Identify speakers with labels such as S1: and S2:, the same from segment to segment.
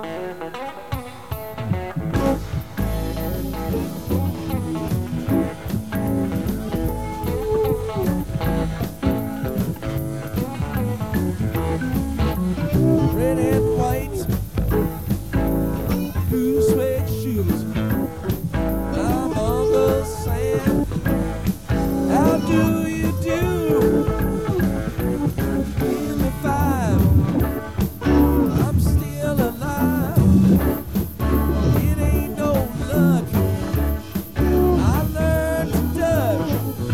S1: Red and white, blue suede shoes. I'm on the sand. How do you do? In the five, I'm still alive. It ain't no luck. I learned to duck.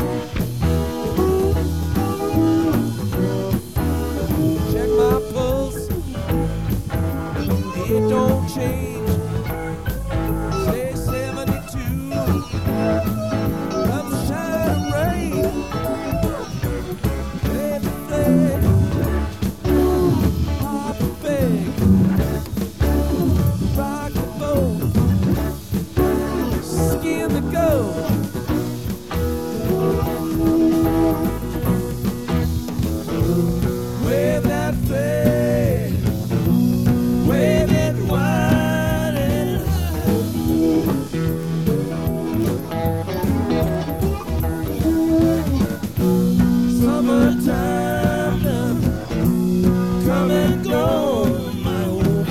S1: Check my pulse. It don't change. Say 72. Comes time to rain. Baby, play. Pop a big. Rock the boat. Skin the goat. Wave that flag. Wave it wide and summertime done. Come and go, my old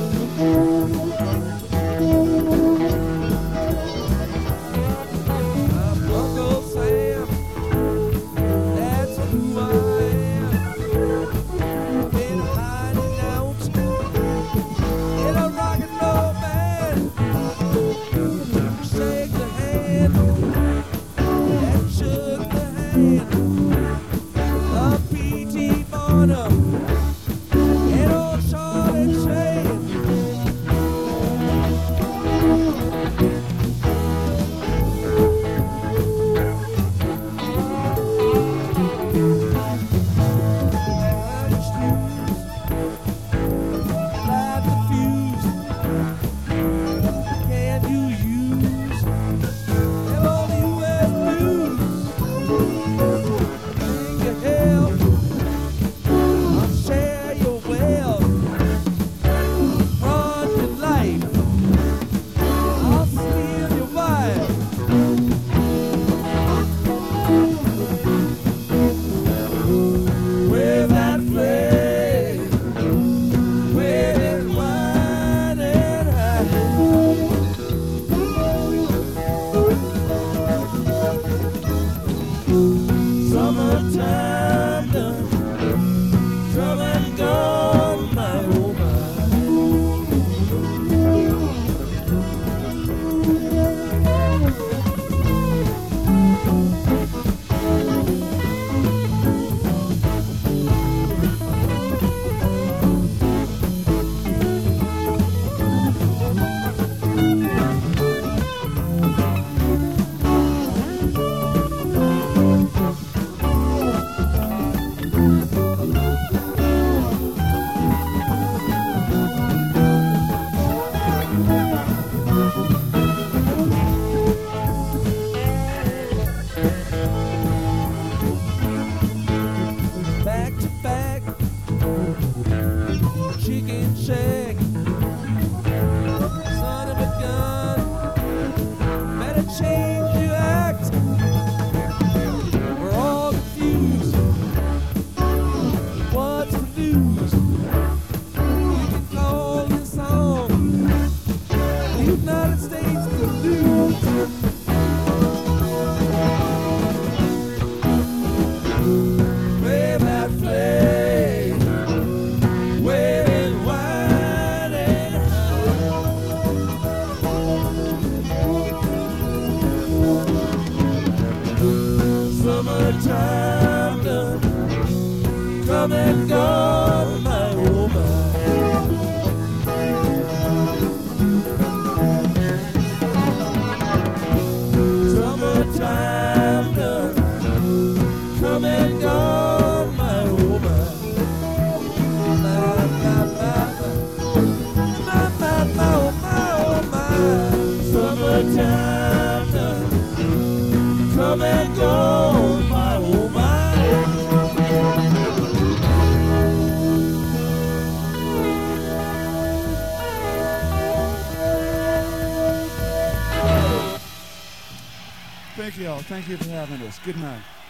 S1: I'm Uncle Sam. That's who I am. Been hiding out in a rock and roll band. Shake the hand that shook the hand of P.T. Barnum and old Charlie Chain. Light the fuse. Can you use them old U.S. blues? Bring your help. I'll share your wealth. Run your life. I'll steal your wife. Wave that flag. Wave it wide and high. Summertime done. Come and go, my old back to back, chicken shack, son of a gun, better change your act. We're all confused. What's the news? You can call your song the United States Blues. Wave that flag, wave it wide and high. Summertime done. Come and go, my woman. Summertime done. Come and go, my woman. Summertime done. Come and go, my woman.
S2: thank you all. Thank you for having us. Good night.